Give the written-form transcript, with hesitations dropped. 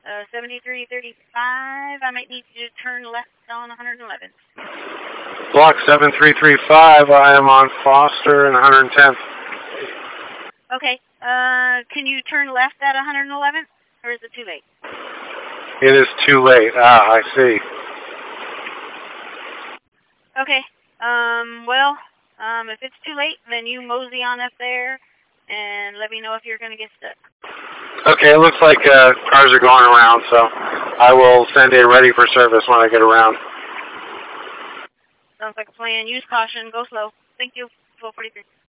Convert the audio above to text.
7335, I might need you to turn left on 111th. Block 7335, I am on Foster and 110th. Okay, can you turn left at 111th, or is it too late? It is too late. I see. Okay, well, if it's too late, then you mosey on up there and let me know if you're going to get stuck. Okay, it looks like cars are going around, so I will send a ready for service when I get around. Sounds like a plan. Use caution. Go slow. Thank you. 1243.